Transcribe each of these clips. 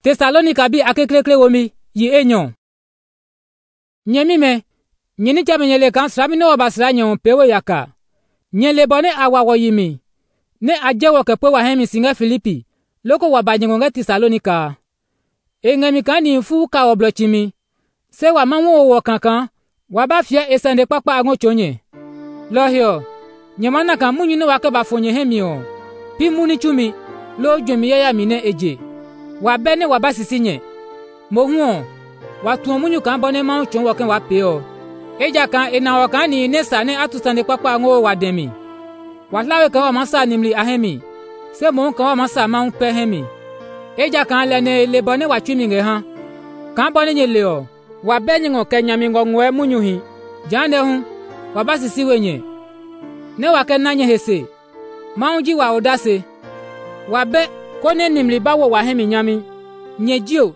Tesalonika bi akeklekle womi yi enyon. Nyemi me, nyini chame nyele kan srami no basra nyon pewe yaka. Nyele bone awawo yimi. Ne ajewo ke pwe wa hemi singa Filipi, loko wa banyengonge Tesalonika. Engemi kan ni fu ka oblochimi. Se wa manwo wo kankan, wa ba fie esende papa ango chonye. Lohio, nyemana kan munyu no wake ba fonye hemi o. Pi muni chumi, lo jwemi ya mine eje. Wa bene wa basisi nye. Mohuo, wa tuon munyu kan bone man chon woken wa peo. Eja kan ena wakan ni nesa ne atusande papa ango wa demi. Wa lawe kan wa masa nimli ahemi. Se mon kan wa masa man pe hemi. Eja kan lene le bone wa chumi nge han. Kan bone nye leo, wa benye ngo kenyami ngo ngwe munyu hi. Jande hun, wa basisi wenye. Ne wa ken nanye hese. Maunji wa odase. Wa be kone nimli bawo wa hemi nyami. Nye jio.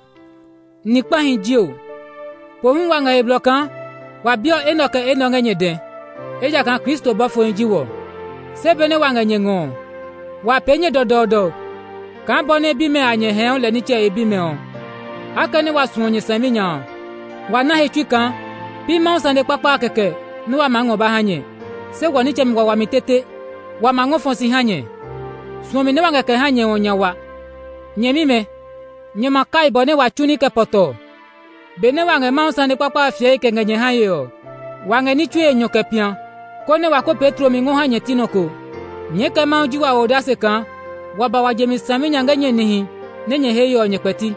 Nikpa hin jio. Pohun wa nga eblokan. Wa bio enoke enonge nye den. Eja kan Kristo bafo njiwo. Sebene wa nga nye ngon. Wa penye dododo. Kan bone bime anye heon le niche ebime on. Akane wa suonye saminya. Wa na hetwi kan. Pi mausande papa keke. Nuwa mango bahanye. Se wa niche mwa wa mitete. Wa mango fonsi hanye. Suomi ne wa nga ke hanye onyawa. Nyemime. Nyema kai bone wa chuni ke poto. Bene wa nga mausande papa fie ke ngenye hanye o. Wa nga ni chue nyoke pian. Kone wa ko Petro mingo hanye tinoko. Nye ke maunji wa odase kan. Wa ba wa jemi sami nyange nye nihi. Nenye heyo nyepeti.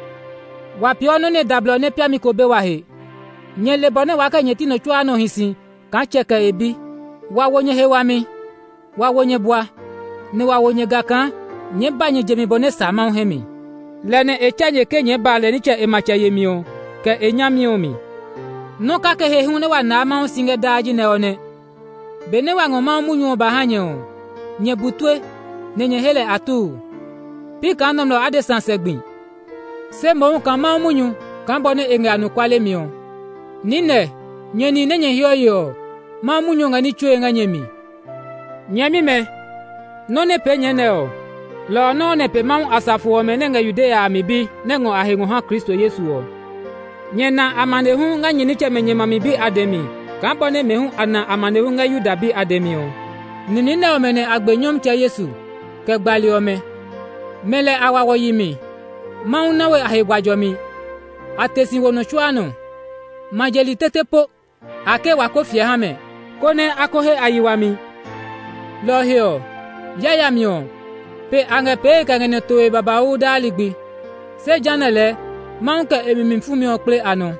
Wa piono ne dablo ne pia mikobe wa he. Nye le bone wa ke nye tino chua no hisi. Kan cheke ebi. Wa wonye hewa mi. Wa wonye bwa. Ne wa wonye gakan. Nye ba nye jemi bone sama hemi. Lene echa nye ke nye ba le niche emacha yemio. Ke enyami omi. No ka ke he hune wa na ma singe daji ne one. Bene wa ngoma munyu ba hanyo. Nye butwe. Nenye hele atu. Pi kanom lo ade sansegbin. Se mo kan ma munyu. Kan bone enge anu kwale mio. Nine. Nye ni nenye hiyo. Ma munyu nga ni chue nga nyemi. Nyemi me. None pe nyene o. Lo none pe ma asafu o menenge Yudea amibi. Nengo ahengu ha Kristo Yesu o. Nyena amanehu nga nyiniche menye mamibi ademi. Kan bone mehu ana amanehu nga Yuda bi ademi o. Ninine omene agbenyom che Yesu. Ke gbali ome. Mele awawo yimi. Maunawe ahegwajomi. Atesi wono chuano. Majeli tetepo. Ake wako fie hame. Kone akohe ayiwami. Lohio. Yaya mio. Pe ange pe kangene towe baba uda ligbi. Se janele. Maunke emimifumi okple ano.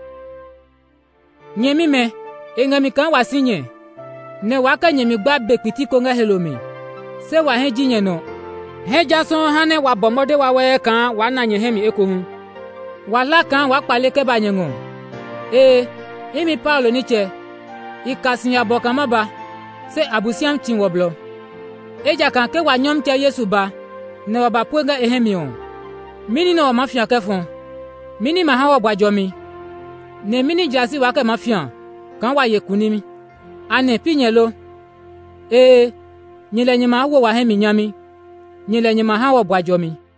Nyemi me. Engemi kan wasinye. Ne waka nyemi gba bekpiti konga helomi. Se wa heji nye no. Heja son hane wa bomode wa we kan wa na nye hemi ekohun. Wala kan wa paleke ba nye ngon. Imi Paulo niche. Ikasi ya boka maba. Se abusiam chin woblo. Eja kan ke wa nyom che Yesu ba. Ne wa ba pwenga ehemi on. Mini no mafia kefon. Mini mahawa bwajomi. Ne mini jasi wake mafia. Kan wa yekunimi. Ane pinyelo. Nyile nyima wo wa hemi nyami. Nyile nyima hawa bwajomi.